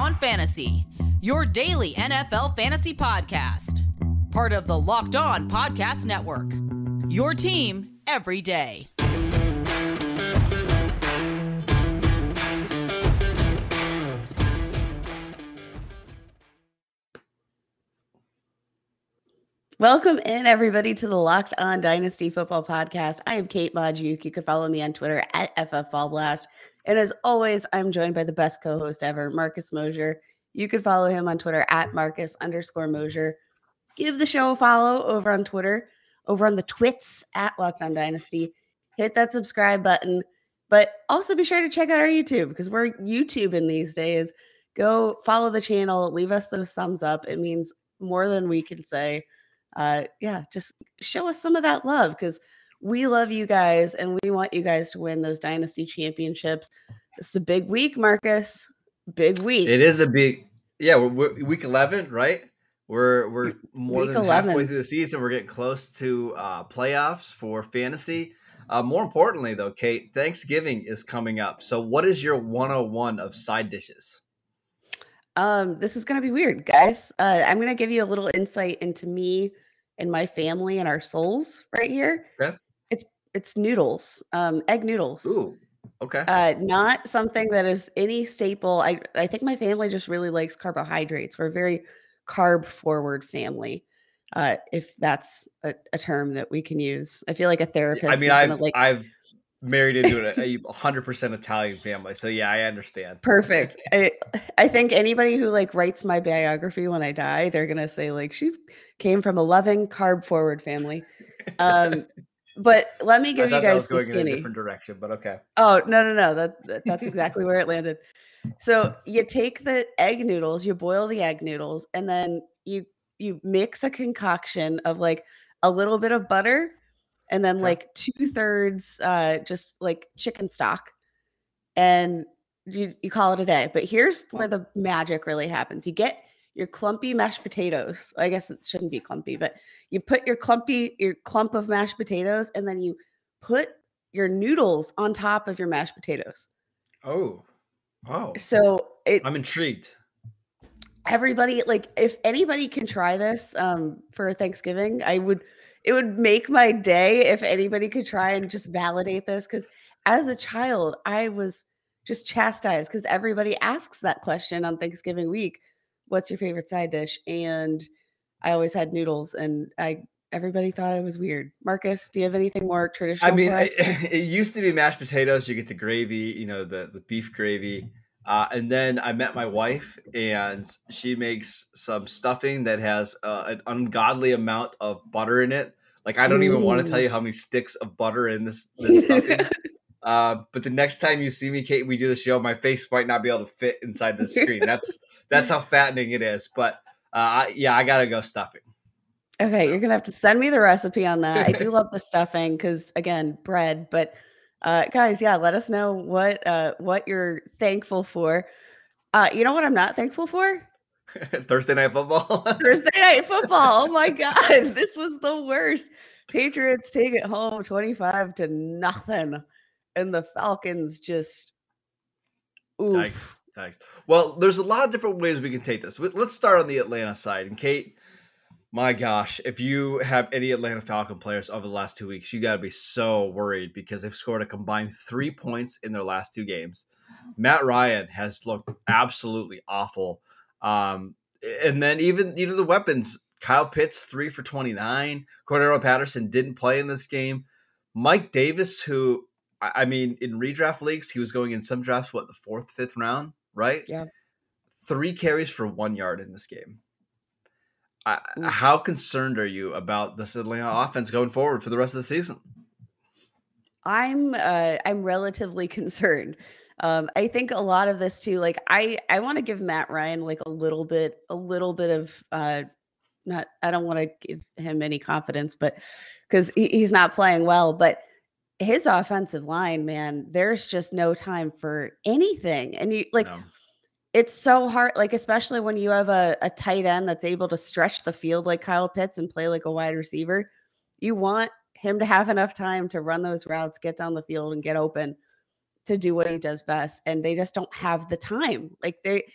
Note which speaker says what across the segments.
Speaker 1: On Fantasy, your daily NFL fantasy podcast. Part of the Locked On Podcast Network. Your team every day.
Speaker 2: Welcome in, everybody, to the Locked On Dynasty Football Podcast. I am Kate Magdziuk. You can follow me on Twitter at FFFallblast. And as always, I'm joined by the best co-host ever, Marcus Mosher. You can follow him on Twitter at Marcus_Mosher. Give the show a follow over on Twitter, over on the twits at Locked On Dynasty. Hit that subscribe button. But also be sure to check out our YouTube because we're YouTubing these days. Go follow the channel. Leave us those thumbs up. It means more than we can say. Just show us some of that love because we love you guys and we want you guys to win those dynasty championships. This is a big week, Marcus. Big week.
Speaker 3: It is a big, we're week 11, right? We're more
Speaker 2: Week
Speaker 3: than
Speaker 2: 11.
Speaker 3: halfway through the season. We're getting close to playoffs for fantasy. More importantly, though, Kate, Thanksgiving is coming up. So what is your 101 of side dishes?
Speaker 2: This is going to be weird, guys. I'm going to give you a little insight into me and my family and our souls right here.
Speaker 3: Okay.
Speaker 2: It's noodles, egg noodles.
Speaker 3: Ooh, okay.
Speaker 2: Not something that is any staple. I think my family just really likes carbohydrates. We're a very carb forward family. If that's a term that we can use. I feel like a therapist.
Speaker 3: I mean, I've married into a 100% Italian family. So yeah, I understand.
Speaker 2: Perfect. I think anybody who writes my biography when I die, they're going to say she came from a loving carb forward family. But let me give you guys the skinny.
Speaker 3: In a different direction, but okay.
Speaker 2: Oh, no. That's exactly where it landed. So you take the egg noodles, you boil the egg noodles, and then you mix a concoction of a little bit of butter and then 2/3 just chicken stock, and you call it a day. But here's where the magic really happens. You get your clumpy mashed potatoes. I guess it shouldn't be clumpy, but you put your clump of mashed potatoes, and then you put your noodles on top of your mashed potatoes.
Speaker 3: Oh.
Speaker 2: So
Speaker 3: I'm intrigued.
Speaker 2: Everybody, if anybody can try this for Thanksgiving, it would make my day if anybody could try and just validate this. Because as a child, I was just chastised because everybody asks that question on Thanksgiving week. What's your favorite side dish? And I always had noodles, and everybody thought I was weird. Marcus, do you have anything more traditional?
Speaker 3: I mean, it used to be mashed potatoes. You get the gravy, the beef gravy. And then I met my wife, and she makes some stuffing that has an ungodly amount of butter in it. I don't even want to tell you how many sticks of butter in this stuffing. But the next time you see me, Kate, we do the show, my face might not be able to fit inside the screen. That's how fattening it is. But I got to go stuffing.
Speaker 2: Okay, you're going to have to send me the recipe on that. I do love the stuffing because, again, bread. But guys, let us know what you're thankful for. You know what I'm not thankful for?
Speaker 3: Thursday Night Football.
Speaker 2: Thursday Night Football. Oh my God, this was the worst. Patriots take it home 25-0, and the Falcons just. Oof.
Speaker 3: Yikes. Well, there's a lot of different ways we can take this. Let's start on the Atlanta side. And Kate, my gosh, if you have any Atlanta Falcon players over the last 2 weeks, you got to be so worried because they've scored a combined 3 points in their last 2 games. Matt Ryan has looked absolutely awful. And then even, the weapons, Kyle Pitts, 3 for 29. Cordero Patterson didn't play in this game. Mike Davis, who, I mean, in redraft leagues, he was going in some drafts, the 4th, 5th round, right?
Speaker 2: Yeah.
Speaker 3: 3 carries for 1 yard in this game. How concerned are you about this Atlanta offense going forward for the rest of the season?
Speaker 2: I'm relatively concerned. I think a lot of this too, I want to give Matt Ryan a little bit of not, I don't want to give him any confidence, but because he's not playing well, but his offensive line, man, there's just no time for anything. And no. It's so hard, especially when you have a tight end that's able to stretch the field like Kyle Pitts and play like a wide receiver. You want him to have enough time to run those routes, get down the field, and get open to do what he does best. And they just don't have the time.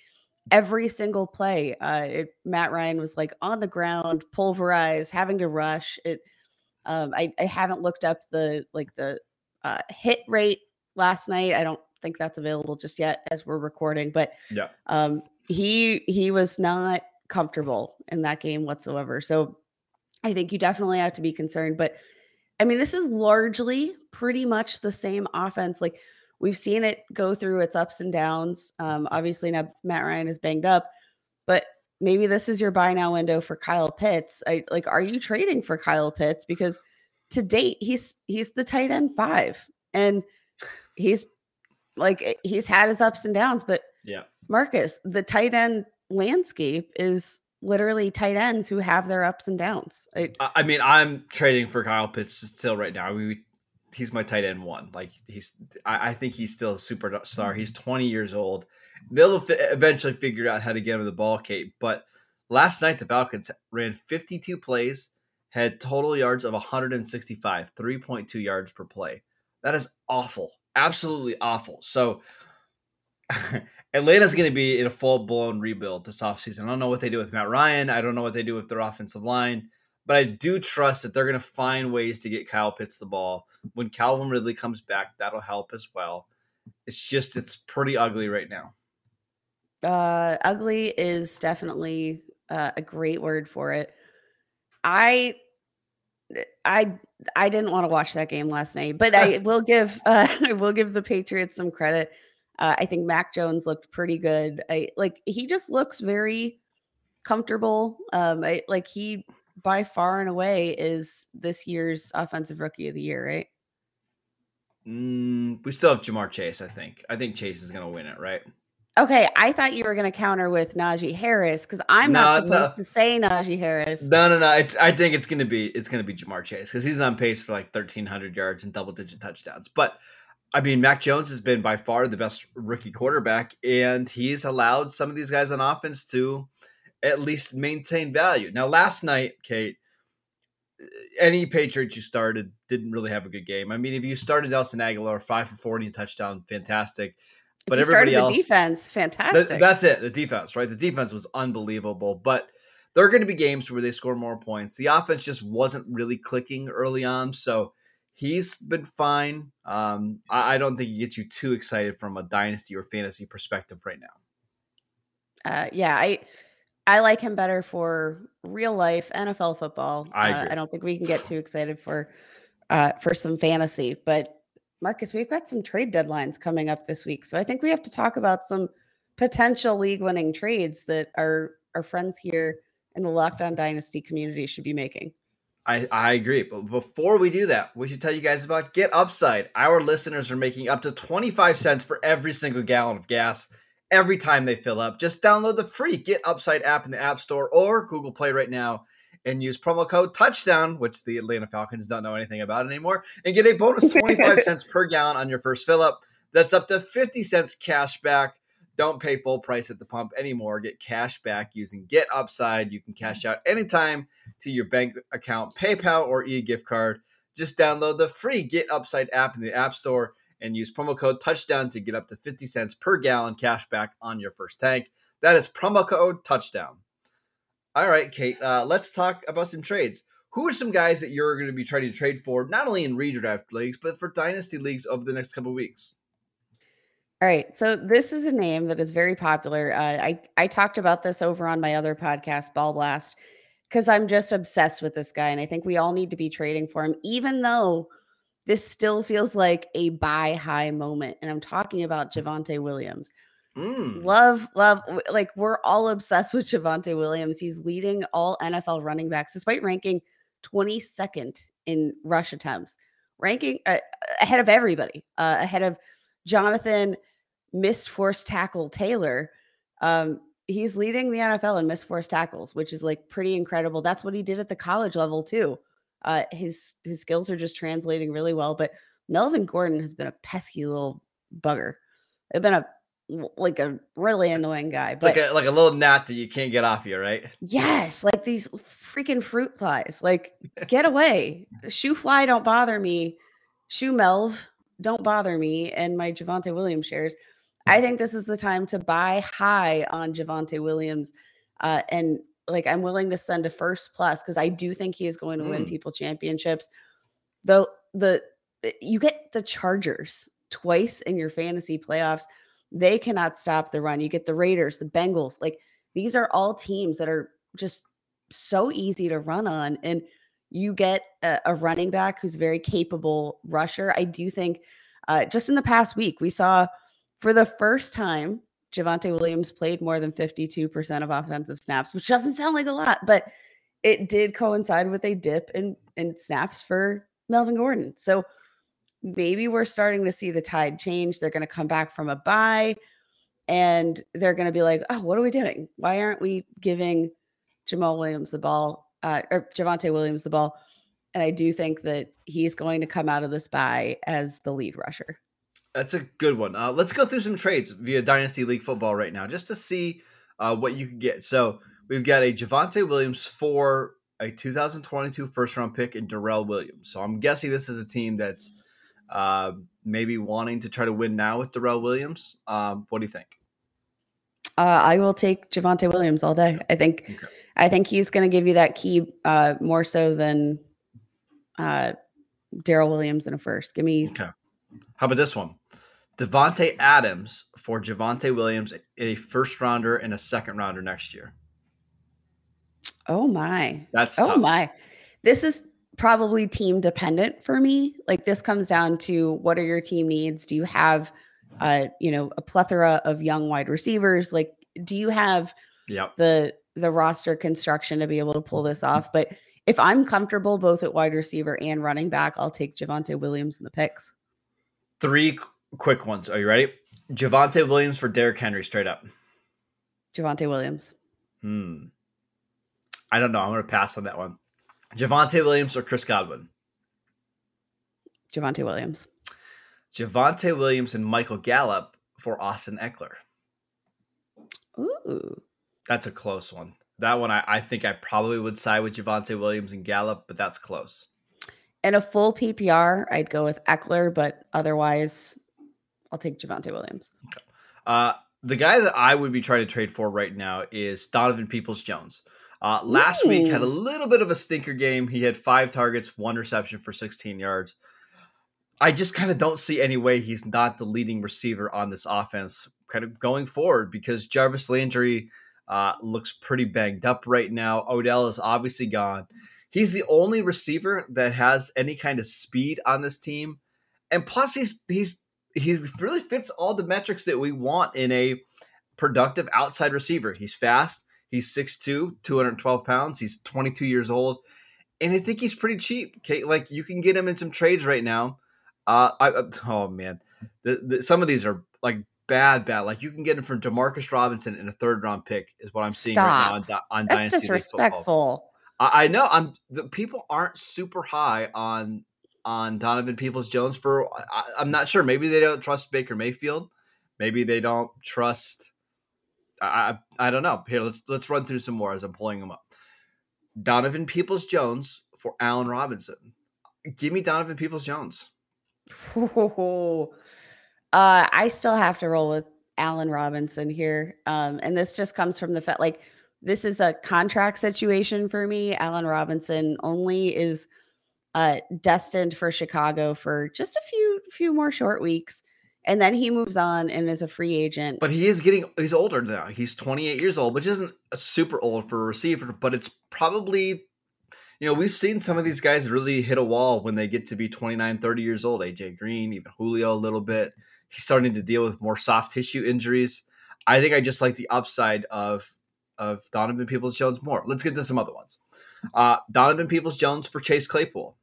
Speaker 2: every single play. Matt Ryan was like on the ground, pulverized, having to rush. I haven't looked up the hit rate last night. I don't think that's available just yet as we're recording, but
Speaker 3: Yeah.
Speaker 2: he was not comfortable in that game whatsoever. So I think you definitely have to be concerned. But I mean, this is largely pretty much the same offense. Like we've seen it go through its ups and downs. Obviously now Matt Ryan is banged up, but maybe this is your buy now window for Kyle Pitts. Are you trading for Kyle Pitts? Because to date, he's the tight end 5. And he's had his ups and downs, but
Speaker 3: Yeah.
Speaker 2: Marcus, the tight end landscape is literally tight ends who have their ups and downs.
Speaker 3: I mean, I'm trading for Kyle Pitts still right now. He's my tight end 1. Like I think he's still a superstar. He's 20 years old. They'll eventually figure out how to get him the ball, Kate. But last night, the Falcons ran 52 plays, had total yards of 165, 3.2 yards per play. That is awful. Absolutely awful. So Atlanta's going to be in a full-blown rebuild this offseason. I don't know what they do with Matt Ryan. I don't know what they do with their offensive line. But I do trust that they're going to find ways to get Kyle Pitts the ball. When Calvin Ridley comes back, that'll help as well. It's pretty ugly right now.
Speaker 2: Ugly is definitely a great word for it. I didn't want to watch that game last night, but I will give the Patriots some credit. I think Mac Jones looked pretty good. He just looks very comfortable. He by far and away is this year's offensive rookie of the year, right?
Speaker 3: We still have Jamar Chase, I think. I think Chase is going to win it, right?
Speaker 2: Okay, I thought you were going to counter with Najee Harris because I'm not supposed to say Najee Harris.
Speaker 3: No. I think it's going to be Jamar Chase because he's on pace for like 1,300 yards and double-digit touchdowns. But I mean, Mac Jones has been by far the best rookie quarterback, and he's allowed some of these guys on offense to at least maintain value. Now, last night, Kate, any Patriots you started didn't really have a good game. I mean, if you started Nelson Aguilar 5 for 40 and touchdown, fantastic. But everybody else,
Speaker 2: the defense, fantastic.
Speaker 3: That's it. The defense, right? The defense was unbelievable. But there are going to be games where they score more points. The offense just wasn't really clicking early on, so he's been fine. I don't think he gets you too excited from a dynasty or fantasy perspective right now.
Speaker 2: I like him better for real life NFL football. I don't think we can get too excited for some fantasy. But Marcus, we've got some trade deadlines coming up this week, so I think we have to talk about some potential league-winning trades that our friends here in the Locked On Dynasty community should be making.
Speaker 3: I agree. But before we do that, we should tell you guys about Get Upside. Our listeners are making up to 25 cents for every single gallon of gas every time they fill up. Just download the free Get Upside app in the App Store or Google Play right now and use promo code TOUCHDOWN, which the Atlanta Falcons don't know anything about anymore, and get a bonus 25 cents per gallon on your first fill up. That's up to 50 cents cash back. Don't pay full price at the pump anymore. Get cash back using Get Upside. You can cash out anytime to your bank account, PayPal, or e-gift card. Just download the free Get Upside app in the App Store and use promo code TOUCHDOWN to get up to 50 cents per gallon cash back on your first tank. That is promo code TOUCHDOWN. All right, Kate, let's talk about some trades. Who are some guys that you're going to be trying to trade for, not only in redraft leagues, but for dynasty leagues over the next couple of weeks?
Speaker 2: All right, so this is a name that is very popular. I talked about this over on my other podcast, Ball Blast, because I'm just obsessed with this guy, and I think we all need to be trading for him, even though this still feels like a buy high moment. And I'm talking about Javonte Williams. Love, like we're all obsessed with Javonte Williams. He's leading all NFL running backs, despite ranking 22nd in rush attempts, ranking ahead of everybody, ahead of Jonathan missed forced tackle Taylor. He's leading the NFL in missed forced tackles, which is like pretty incredible. That's what he did at the college level too. His skills are just translating really well. But Melvin Gordon has been a pesky little bugger. It's been a really annoying guy. But
Speaker 3: it's like a little gnat that you can't get off you, right?
Speaker 2: Yes, like these freaking fruit flies. Like, get away. Shoe fly, don't bother me. Shoe Melv, don't bother me. And my Javonte Williams shares. I think this is the time to buy high on Javonte Williams. And like, I'm willing to send a first plus because I do think he is going to win people championships. Though you get the Chargers twice in your fantasy playoffs. They cannot stop the run. You get the Raiders, the Bengals. Like, these are all teams that are just so easy to run on. And you get a running back who's very capable rusher. I do think just in the past week, we saw for the first time, Javonte Williams played more than 52% of offensive snaps, which doesn't sound like a lot, but it did coincide with a dip in snaps for Melvin Gordon. So maybe we're starting to see the tide change. They're going to come back from a bye and they're going to be like, oh, what are we doing? Why aren't we giving Jamal Williams the ball or Javonte Williams the ball? And I do think that he's going to come out of this bye as the lead rusher.
Speaker 3: That's a good one. Let's go through some trades via Dynasty League Football right now, just to see what you can get. So we've got a Javonte Williams for a 2022 first-round pick in Darrell Williams. So I'm guessing this is a team that's maybe wanting to try to win now with Darrell Williams. What do you think?
Speaker 2: I will take Javonte Williams all day. I think he's going to give you that key more so than Darrell Williams in a first. Give me.
Speaker 3: Okay. How about this one? Devontae Adams for Javonte Williams, a first rounder and a second rounder next year.
Speaker 2: Oh my.
Speaker 3: That's tough.
Speaker 2: Oh my. This is probably team dependent for me. Like, this comes down to what are your team needs? Do you have a plethora of young wide receivers? Like, do you have the roster construction to be able to pull this off? But if I'm comfortable both at wide receiver and running back, I'll take Javonte Williams in the picks.
Speaker 3: 3 quick ones. Are you ready? Javonte Williams for Derrick Henry, straight up.
Speaker 2: Javonte Williams.
Speaker 3: I don't know. I'm going to pass on that one. Javonte Williams or Chris Godwin?
Speaker 2: Javonte Williams.
Speaker 3: Javonte Williams and Michael Gallup for Austin Eckler.
Speaker 2: Ooh.
Speaker 3: That's a close one. That one, I think I probably would side with Javonte Williams and Gallup, but that's close.
Speaker 2: In a full PPR, I'd go with Eckler, but otherwise, I'll take Javonte Williams.
Speaker 3: Okay. The guy that I would be trying to trade for right now is Donovan Peoples-Jones. Last week had a little bit of a stinker game. He had 5 targets, 1 reception for 16 yards. I just kind of don't see any way he's not the leading receiver on this offense kind of going forward because Jarvis Landry looks pretty banged up right now. Odell is obviously gone. He's the only receiver that has any kind of speed on this team. And plus he really fits all the metrics that we want in a productive outside receiver. He's fast. He's 6'2", 212 pounds. He's 22 years old. And I think he's pretty cheap. Okay? Like, you can get him in some trades right now. Oh, man. Some of these are, like, bad. Like, you can get him from Demarcus Robinson in a third-round pick is what I'm seeing right now on
Speaker 2: That's
Speaker 3: Dynasty
Speaker 2: disrespectful.
Speaker 3: I know. The people aren't super high on Donovan Peoples-Jones for. I'm not sure. Maybe they don't trust Baker Mayfield. Maybe they don't trust. I don't know. Here, let's run through some more as I'm pulling them up. Donovan Peoples-Jones for Allen Robinson. Give me Donovan Peoples-Jones.
Speaker 2: I still have to roll with Allen Robinson here, and this just comes from the fact, like, this is a contract situation for me. Allen Robinson only is destined for Chicago for just a few more short weeks. And then he moves on and is a free agent.
Speaker 3: But he's older now. He's 28 years old, which isn't super old for a receiver, but it's probably, we've seen some of these guys really hit a wall when they get to be 29, 30 years old. AJ Green, even Julio a little bit. He's starting to deal with more soft tissue injuries. I think I just like the upside of Donovan Peoples-Jones more. Let's get to some other ones. Donovan Peoples-Jones for Chase Claypool.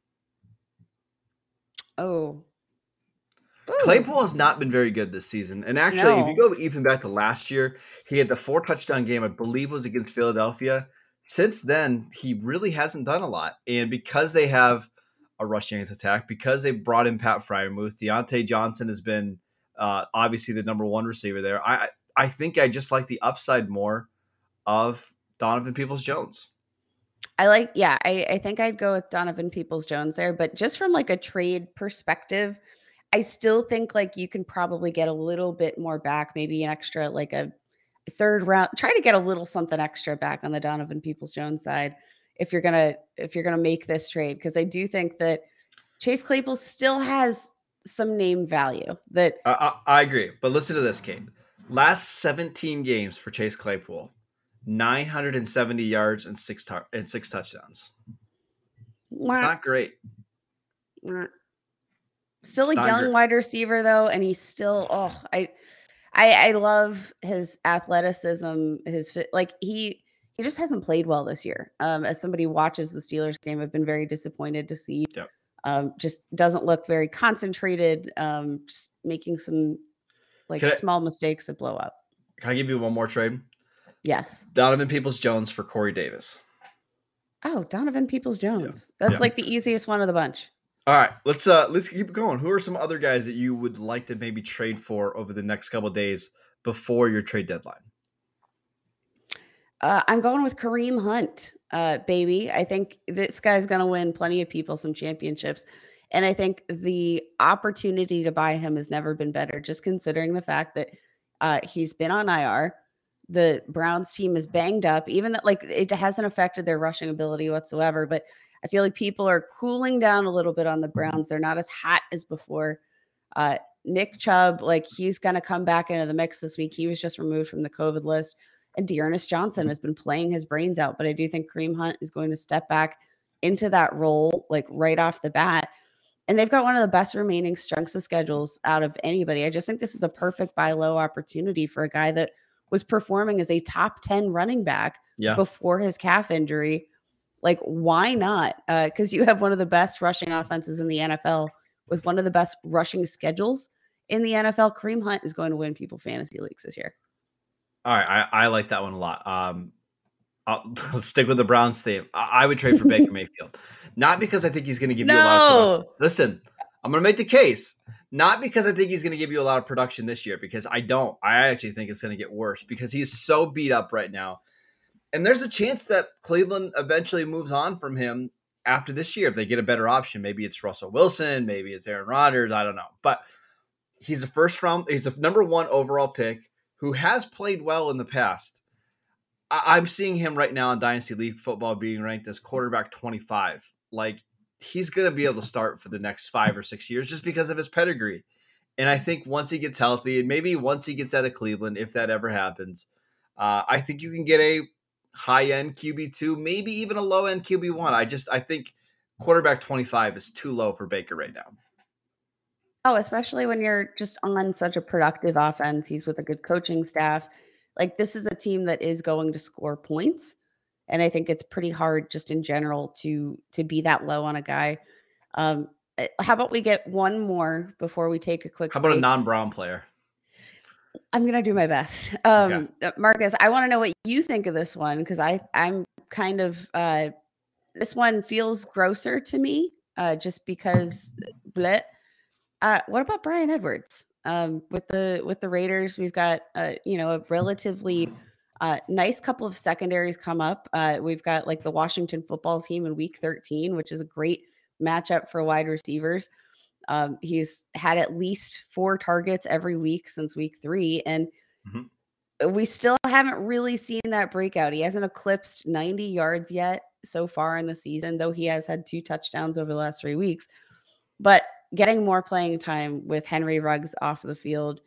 Speaker 2: Oh.
Speaker 3: Claypool has not been very good this season. And actually, if you go even back to last year, he had the 4-touchdown game, I believe was against Philadelphia. Since then, he really hasn't done a lot. And because they have a rushing attack, because they brought in Pat Freiermuth, Deontay Johnson has been obviously the number 1 receiver there. I think I just like the upside more of Donovan Peoples-Jones.
Speaker 2: I think I'd go with Donovan Peoples-Jones there. But just from like a trade perspective, I still think like you can probably get a little bit more back, maybe an extra like a third round. Try to get a little something extra back on the Donovan Peoples-Jones side if you're gonna make this trade, because I do think that Chase Claypool still has some name value. That
Speaker 3: I agree, but listen to this, Kate. Last 17 games for Chase Claypool, 970 yards and six touchdowns. It's not great.
Speaker 2: Still a young wide receiver though, and he's still I love his athleticism, his fit. Like he just hasn't played well this year. As somebody who watches the Steelers game, I've been very disappointed to see.
Speaker 3: Yep.
Speaker 2: Just doesn't look very concentrated. Just making some small mistakes that blow up.
Speaker 3: Can I give you one more trade?
Speaker 2: Yes.
Speaker 3: Donovan Peoples-Jones for Corey Davis.
Speaker 2: Oh, Donovan Peoples-Jones. Yeah. That's like the easiest one of the bunch.
Speaker 3: All right, let's keep going. Who are some other guys that you would like to maybe trade for over the next couple of days before your trade deadline?
Speaker 2: I'm going with Kareem Hunt, baby. I think this guy's going to win plenty of people some championships. And I think the opportunity to buy him has never been better, just considering the fact that he's been on IR. The Browns team is banged up, even that it hasn't affected their rushing ability whatsoever. But I feel like people are cooling down a little bit on the Browns. They're not as hot as before. Nick Chubb, he's going to come back into the mix this week. He was just removed from the COVID list. And Dearness Johnson has been playing his brains out. But I do think Kareem Hunt is going to step back into that role, right off the bat. And they've got one of the best remaining strengths of schedules out of anybody. I just think this is a perfect buy low opportunity for a guy that was performing as a top 10 running back before his calf injury. Why not? Because you have one of the best rushing offenses in the NFL with one of the best rushing schedules in the NFL. Kareem Hunt is going to win people fantasy leagues this year.
Speaker 3: All right. I like that one a lot. I'll stick with the Browns theme. I would trade for Baker Mayfield. Not because I think he's going to give you a lot of production. Listen, I'm going to make the case. Not because I think he's going to give you a lot of production this year, because I don't. I actually think it's going to get worse because he's so beat up right now. And there's a chance that Cleveland eventually moves on from him after this year if they get a better option. Maybe it's Russell Wilson. Maybe it's Aaron Rodgers. I don't know. But he's he's a number 1 overall pick who has played well in the past. I'm seeing him right now in Dynasty League football being ranked as quarterback 25. He's going to be able to start for the next 5 or 6 years just because of his pedigree. And I think once he gets healthy, and maybe once he gets out of Cleveland, if that ever happens, I think you can get a high-end QB2, maybe even a low-end QB1. I think quarterback 25 is too low for Baker right now.
Speaker 2: Oh, especially when you're just on such a productive offense. He's with a good coaching staff. This is a team that is going to score points. And I think it's pretty hard just in general to be that low on a guy. How about we get one more before we take a quick
Speaker 3: break? How about
Speaker 2: break?
Speaker 3: A non-Brown player?
Speaker 2: I'm going to do my best.
Speaker 3: Okay.
Speaker 2: Marcus, I want to know what you think of this one, because I'm kind of this one feels grosser to me just because what about Bryan Edwards? With the Raiders, we've got a relatively nice couple of secondaries come up. We've got the Washington football team in week 13, which is a great matchup for wide receivers. He's had at least 4 targets every week since week 3. And we still haven't really seen that breakout. He hasn't eclipsed 90 yards yet so far in the season, though he has had 2 touchdowns over the last 3 weeks. But getting more playing time with Henry Ruggs off the field.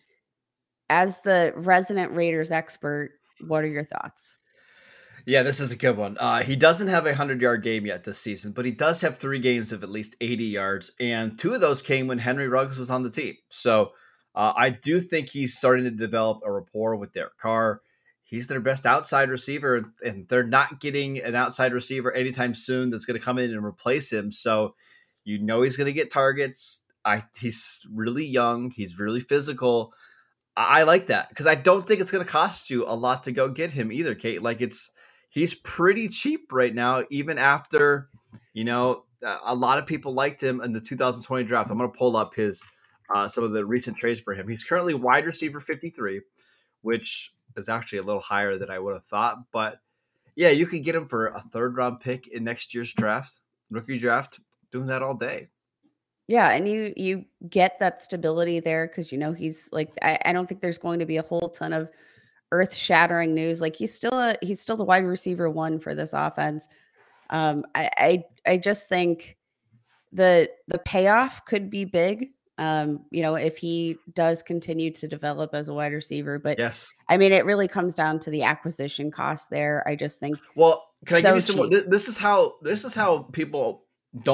Speaker 2: As the resident Raiders expert, what are your thoughts?
Speaker 3: Yeah, this is a good one. He doesn't have a 100-yard game yet this season, but he does have 3 games of at least 80 yards, and 2 of those came when Henry Ruggs was on the team. So I do think he's starting to develop a rapport with Derek Carr. He's their best outside receiver, and they're not getting an outside receiver anytime soon that's going to come in and replace him. So he's going to get targets. He's really young. He's really physical. I like that because I don't think it's going to cost you a lot to go get him either, Kate. He's pretty cheap right now, even after, a lot of people liked him in the 2020 draft. I'm going to pull up his some of the recent trades for him. He's currently wide receiver 53, which is actually a little higher than I would have thought. But yeah, you could get him for a 3rd round pick in next year's draft, rookie draft. Doing that all day.
Speaker 2: Yeah, and you get that stability there because he's like I don't think there's going to be a whole ton of earth-shattering news. Like he's still the wide receiver one for this offense. I just think the payoff could be big. If he does continue to develop as a wide receiver, but
Speaker 3: Yes.
Speaker 2: I mean, it really comes down to the acquisition cost there. I just think
Speaker 3: Well, can I give
Speaker 2: so
Speaker 3: you some more?
Speaker 2: cheap.
Speaker 3: This is how people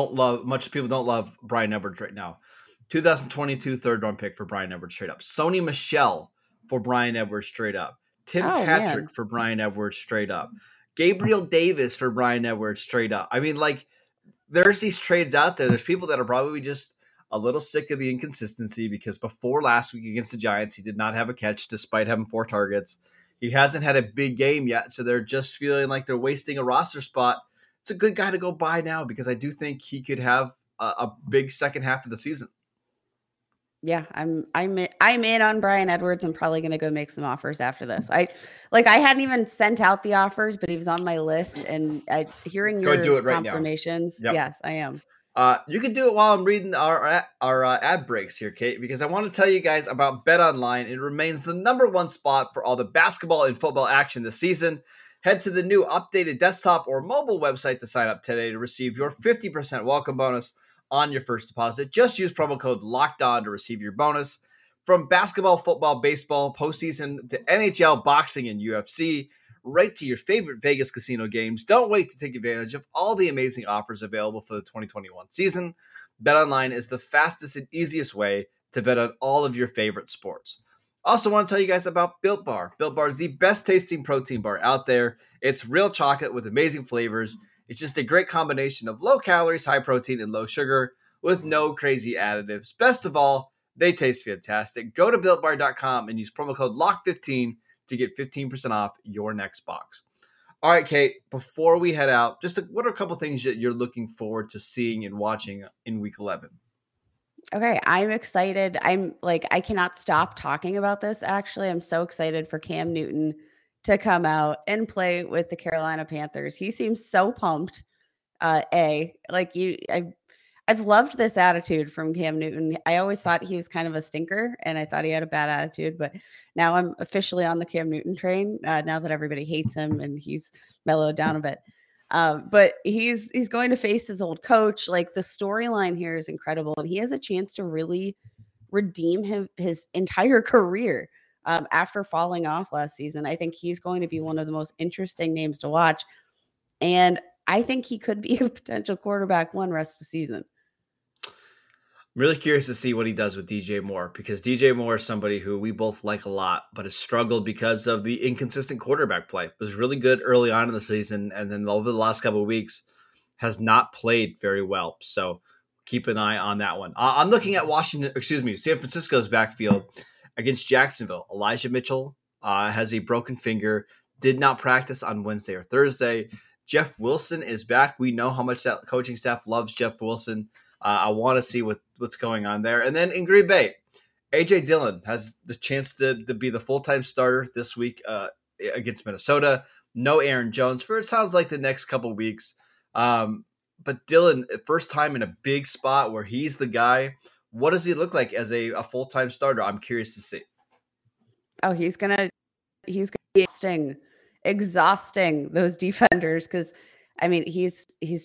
Speaker 3: don't love Brian Edwards right now. 2022 third round pick for Brian Edwards straight up. Sony Michel for Brian Edwards straight up. Tim
Speaker 2: Oh man.
Speaker 3: Patrick for Brian Edwards straight up. Gabriel Davis for Brian Edwards straight up. I mean, like, there's these trades out there. There's people that are probably just a little sick of the inconsistency because before last week against the Giants, he did not have a catch despite having 4 targets. He hasn't had a big game yet, so they're just feeling like they're wasting a roster spot. It's a good guy to go buy now because I do think he could have a big second half of the season.
Speaker 2: Yeah, I'm in on Brian Edwards. I'm probably gonna go make some offers after this. I hadn't even sent out the offers, but he was on my list, and hearing
Speaker 3: Go
Speaker 2: your
Speaker 3: do it right now.
Speaker 2: confirmations.
Speaker 3: Yep.
Speaker 2: Yes, I am.
Speaker 3: You can do it while I'm reading our ad breaks here, Kate, because I want to tell you guys about BetOnline. It remains the #1 spot for all the basketball and football action this season. Head to the new updated desktop or mobile website to sign up today to receive your 50% welcome bonus on your first deposit. Just use promo code LOCKEDON to receive your bonus. From basketball, football, baseball, postseason to NHL, boxing, and UFC, right to your favorite Vegas casino games. Don't wait to take advantage of all the amazing offers available for the 2021 season. BetOnline is the fastest and easiest way to bet on all of your favorite sports. Also want to tell you guys about Built Bar. Built Bar is the best tasting protein bar out there. It's real chocolate with amazing flavors. It's just a great combination of low calories, high protein, and low sugar with no crazy additives. Best of all, they taste fantastic. Go to BuiltBar.com and use promo code LOCK15 to get 15% off your next box. All right, Kate, before we head out, what are a couple things that you're looking forward to seeing and watching in week 11?
Speaker 2: Okay, I'm excited. I cannot stop talking about this. Actually, I'm so excited for Cam Newton to come out and play with the Carolina Panthers. He seems so pumped. I've loved this attitude from Cam Newton. I always thought he was kind of a stinker, and I thought he had a bad attitude, but now I'm officially on the Cam Newton train. Now that everybody hates him and he's mellowed down a bit. But he's going to face his old coach. Like, the storyline here is incredible, and he has a chance to really redeem his entire career after falling off last season. I think he's going to be one of the most interesting names to watch, and I think he could be a potential quarterback one rest of the season.
Speaker 3: I'm really curious to see what he does with DJ Moore, because DJ Moore is somebody who we both like a lot, but has struggled because of the inconsistent quarterback play. It was really good early on in the season, and then over the last couple of weeks has not played very well. So keep an eye on that one. I'm looking at San Francisco's backfield against Jacksonville. Elijah Mitchell has a broken finger, did not practice on Wednesday or Thursday. Jeff Wilson is back. We know how much that coaching staff loves Jeff Wilson. I want to see what's going on there. And then in Green Bay, A.J. Dillon has the chance to be the full-time starter this week against Minnesota. No Aaron Jones for it sounds like the next couple weeks. But Dillon, first time in a big spot where he's the guy. What does he look like as a full-time starter? I'm curious to see.
Speaker 2: Oh, he's gonna be exhausting those defenders, because I mean, he's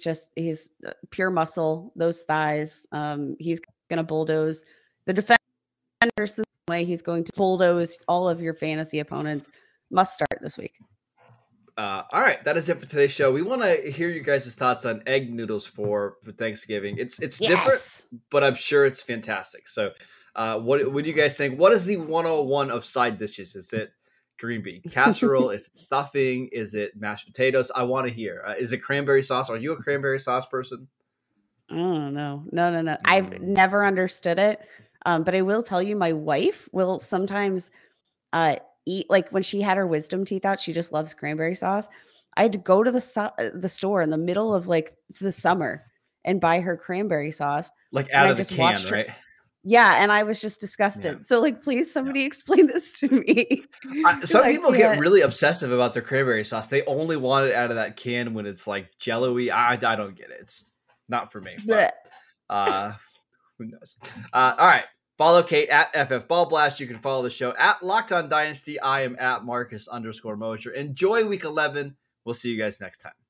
Speaker 2: pure muscle, those thighs. He's going to bulldoze the defenders the way he's going to bulldoze all of your fantasy opponents. Must start this week.
Speaker 3: All right, that is it for today's show. We want to hear you guys' thoughts on egg noodles for Thanksgiving. It's different, but I'm sure it's fantastic. So what do you guys think? What is the 101 of side dishes? Is it green bean casserole? Is it stuffing? Is it mashed potatoes? I want to hear. Is it cranberry sauce? Are you a cranberry sauce person?
Speaker 2: Oh, no. I've never understood it. But I will tell you, my wife will sometimes eat, like when she had her wisdom teeth out, she just loves cranberry sauce. I had to go to the store in the middle of like the summer and buy her cranberry sauce.
Speaker 3: Like out of the can, right?
Speaker 2: Yeah, and I was just disgusted. Yeah. So, like, please, somebody explain this to me.
Speaker 3: Some people get really obsessive about their cranberry sauce. They only want it out of that can when it's like jello-y. I don't get it. It's not for me. But, Who knows? All right. Follow Kate at FF Ball Blast. You can follow the show at Locked On Dynasty. I am at Marcus _Mosher. Enjoy week 11. We'll see you guys next time.